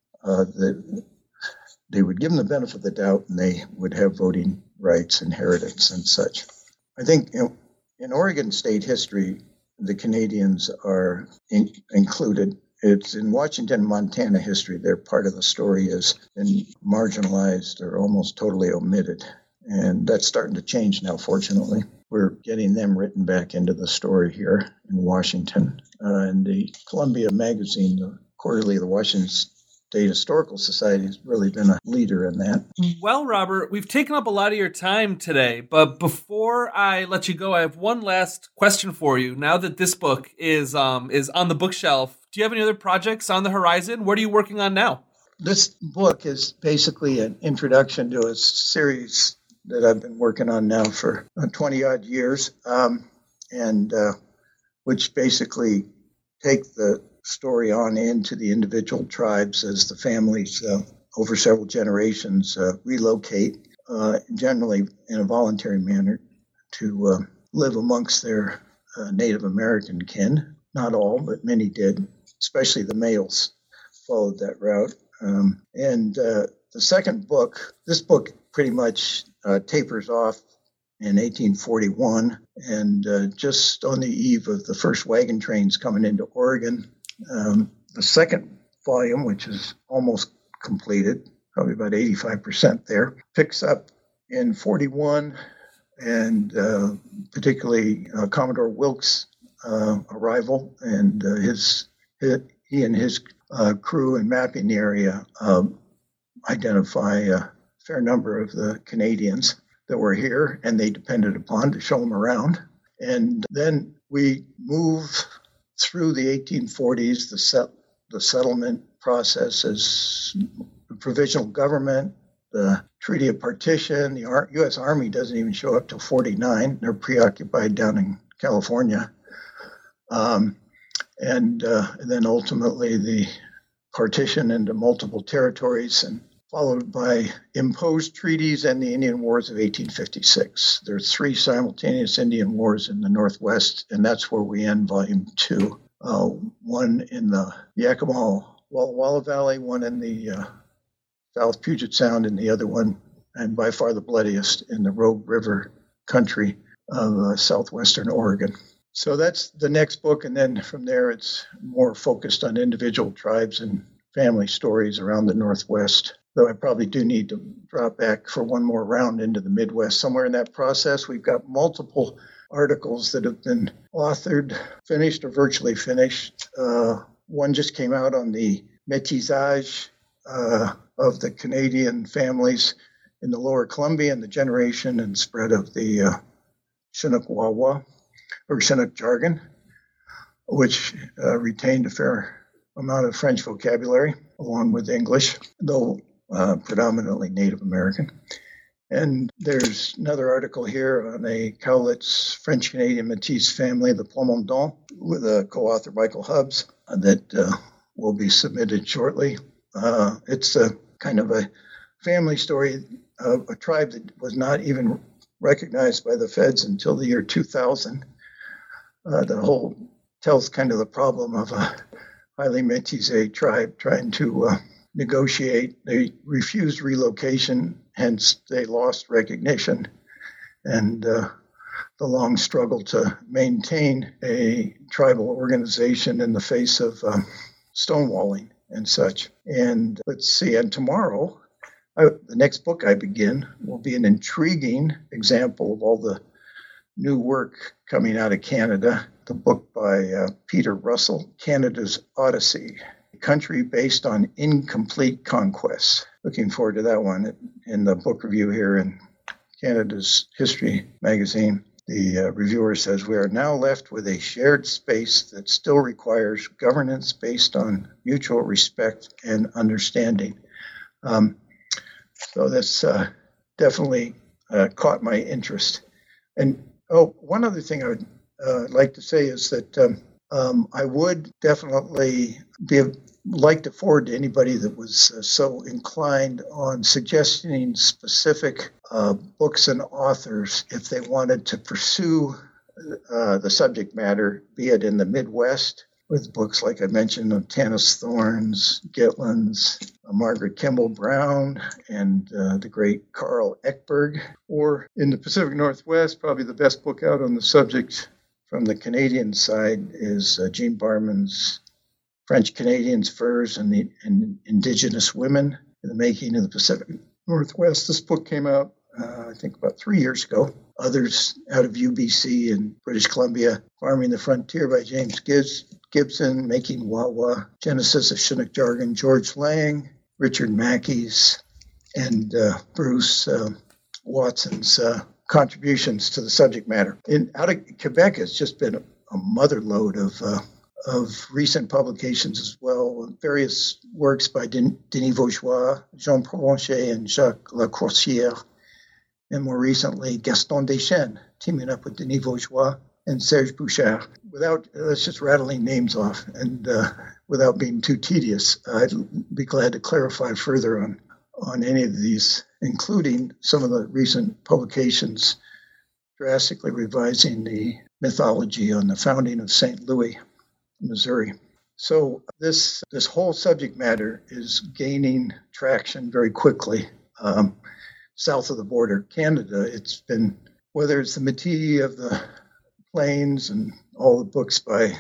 that they would give them the benefit of the doubt and they would have voting rights, inheritance, and such. I think in Oregon state history, the Canadians are included. It's in Washington and Montana history. Their part of the story has been marginalized or almost totally omitted. And that's starting to change now, fortunately. We're getting them written back into the story here in Washington. And the Columbia Magazine, the quarterly of the Washington State Historical Society, has really been a leader in that. Well, Robert, we've taken up a lot of your time today, but before I let you go, I have one last question for you. Now that this book is on the bookshelf, do you have any other projects on the horizon? What are you working on now? This book is basically an introduction to a series that I've been working on now for 20-odd years, and which basically take the story on into the individual tribes as the families over several generations relocate, generally in a voluntary manner, to live amongst their Native American kin. Not all, but many did, especially the males followed that route. And the second book, this book pretty much tapers off in 1841, and just on the eve of the first wagon trains coming into Oregon. The second volume, which is almost completed, probably about 85% there, picks up in 41, and particularly Commodore Wilkes' arrival and he and his crew in mapping the area identify a fair number of the Canadians that were here and they depended upon to show them around. And then we move through the 1840s, the settlement processes, the provisional government, the Treaty of Partition. The U.S. Army doesn't even show up till 49. They're preoccupied down in California. And then ultimately the partition into multiple territories, and followed by imposed treaties and the Indian Wars of 1856. There are three simultaneous Indian Wars in the Northwest, and that's where we end Volume 2. One in the Yakima Walla Walla Valley, one in the South Puget Sound, and the other one, and by far the bloodiest, in the Rogue River country of southwestern Oregon. So that's the next book, and then from there it's more focused on individual tribes and family stories around the Northwest. Though I probably do need to drop back for one more round into the Midwest. Somewhere in that process, we've got multiple articles that have been authored, finished, or virtually finished. One just came out on the métissage of the Canadian families in the Lower Columbia and the generation and spread of the Chinook Wawa, or Chinook jargon, which retained a fair amount of French vocabulary, along with English, though predominantly Native American. And there's another article here on a Cowlitz French-Canadian Métis family, the Plamondon, with a co-author, Michael Hubbs, that will be submitted shortly. It's a kind of a family story of a tribe that was not even recognized by the feds until the year 2000. The whole tells kind of the problem of a highly métissé tribe trying to negotiate. They refused relocation, hence they lost recognition, and the long struggle to maintain a tribal organization in the face of stonewalling and such. And let's see, and tomorrow, the next book I begin will be an intriguing example of all the new work coming out of Canada, the book by Peter Russell, Canada's Odyssey, a country based on incomplete conquests. Looking forward to that one in the book review here in Canada's History magazine. The reviewer says, we are now left with a shared space that still requires governance based on mutual respect and understanding. So that's definitely caught my interest. And one other thing I would like to say is that I would definitely like to forward to anybody that was so inclined on suggesting specific books and authors if they wanted to pursue the subject matter, be it in the Midwest, with books like I mentioned of Tanis Thorne's, Gitlin's, Margaret Kimball Brown, and the great Carl Ekberg, or in the Pacific Northwest, probably the best book out on the subject from the Canadian side is Jean Barman's French Canadians, Furs, and Indigenous Women in the Making of the Pacific Northwest. This book came out, I think, about 3 years ago. Others out of UBC and British Columbia, Farming the Frontier by James Gibson, Making Wawa, Genesis of Chinook Jargon, George Lang, Richard Mackey's, and Bruce Watson's contributions to the subject matter. Out of Quebec, it's just been a mother lode of recent publications as well, various works by Denis Vaugeois, Jean Provencher, and Jacques Lacourcière, and more recently Gaston Deschênes, teaming up with Denis Vaugeois and Serge Bouchard. Let's just rattling names off, and without being too tedious, I'd be glad to clarify further on any of these, including some of the recent publications drastically revising the mythology on the founding of St. Louis, Missouri. So this whole subject matter is gaining traction very quickly. South of the border, Canada, it's been, whether it's the Métis of the Plains and all the books by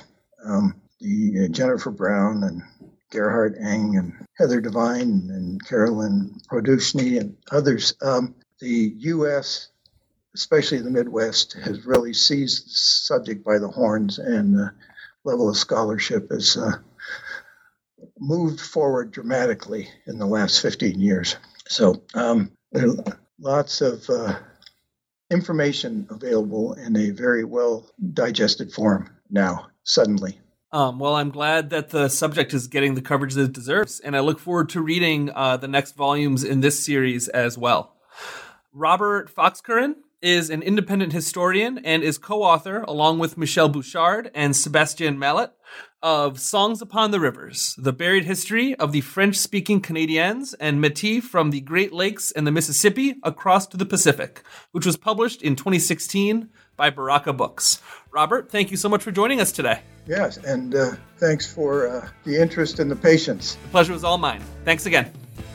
the Jennifer Brown and Gerhard Eng and Heather Devine and Carolyn Produshny and others, the U.S., especially the Midwest, has really seized the subject by the horns, and the level of scholarship has moved forward dramatically in the last 15 years. So there are lots of information available in a very well digested form now, suddenly. Well, I'm glad that the subject is getting the coverage that it deserves, and I look forward to reading the next volumes in this series as well. Robert Fox-Curran is an independent historian and is co-author, along with Michel Bouchard and Sébastien Mallet, of Songs Upon the Rivers, The Buried History of the French-Speaking Canadiens and Métis from the Great Lakes and the Mississippi across to the Pacific, which was published in 2016 by Baraka Books. Robert, thank you so much for joining us today. Yes, and thanks for the interest and the patience. The pleasure was all mine. Thanks again.